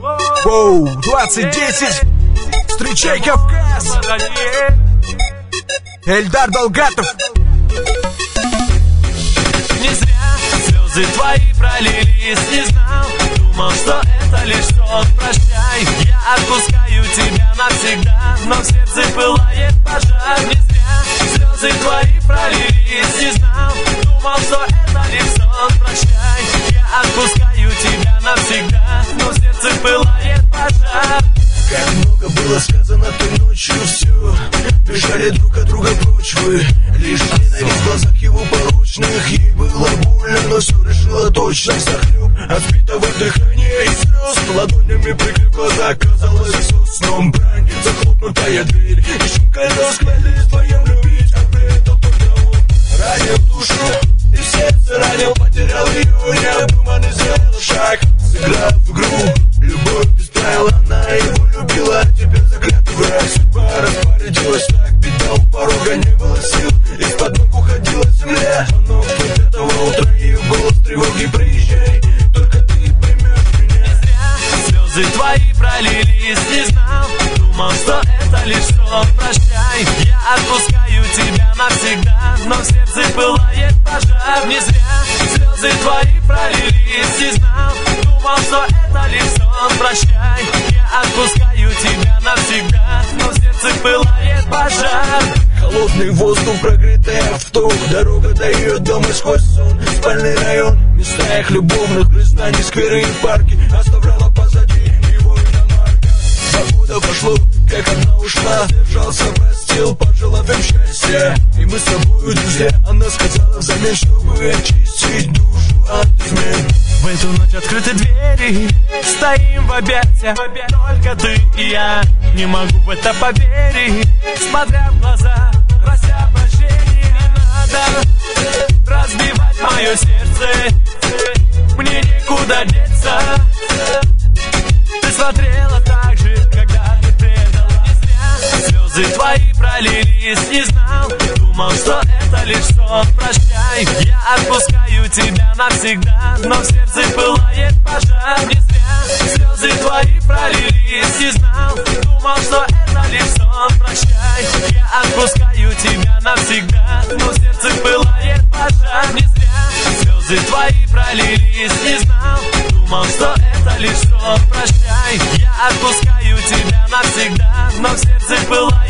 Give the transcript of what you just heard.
Воу, 2010. Встречай Кавказ. Эльдар Далгатов. Не зря слезы твои пролились, не знал, думал, что это лишь сон. Прощай, я отпускаю тебя навсегда, но в сердце пылает пожар. Не зря слезы твои пролились, не знал, думал, что это лишь сон. Прощай, я отпускаю тебя навсегда, но в сердце пылает пожар. Как много было сказано той ночью, все бежали друг от друга почвы. Лишь ненависть в глазах его порочных. Ей было больно, но все решила точно. Захлеб от впитого дыхания и слез, ладонями прикрыв глаза, казалось все сном. Брань, захлопнутая дверь и шум колес. Клялись вдвоем любить, а при этом только он ранил душу и в сердце ранил, потерял ее. Необдуманный сделал шаг, сыграв в игру. Любовь без правил, она его любила, а теперь заклятый враг. Судьба распорядилась так, беда у порога, не было сил, из-под ног уходила земля. Звонок до 5 утра, ее голос тревоги: приезжай, только ты поймешь меня. Не зря слезы твои пролились, не знал, думал, что это лишь сон. Прощай, я отпускаю тебя навсегда, но в сердце пылает пожар. Не зря слезы твои пролились, не знал, думал, что это лишь сон. Прощай, я отпускаю тебя навсегда, но в сердце пылает пожар. Холодный воздух, прогретый авто, дорога до ее дома сквозь сон. Спальный район, места их любовных признаний, скверы и парки оставляла позади его иномарка. 2 года пошло, как она ушла, держался, простил, пожелав им счастья. И мы с тобой друзья, она сказала взамен, чтобы очистить душу от измен. В эту ночь открыты двери, стоим в объятиях, только ты и я. Не могу в это поверить, смотря в глаза, прося прощения. Не надо разбивать мое сердце, мне некуда деться. Ты смотрела так же, когда ты предала. Не зря слезы твои пролились, не знал, думал, что это лишь сон. Прощай, я отпускаю тебя навсегда, но в сердце пылает пожар. Не зря слезы твои пролились, не знал, думал, что это лишь сон. Прощай, я отпускаю тебя навсегда, но в сердце пылает пожар. Не зря слезы твои пролились, не знал, думал, что это лишь сон. Прощай, я отпускаю тебя навсегда, но в сердце пылает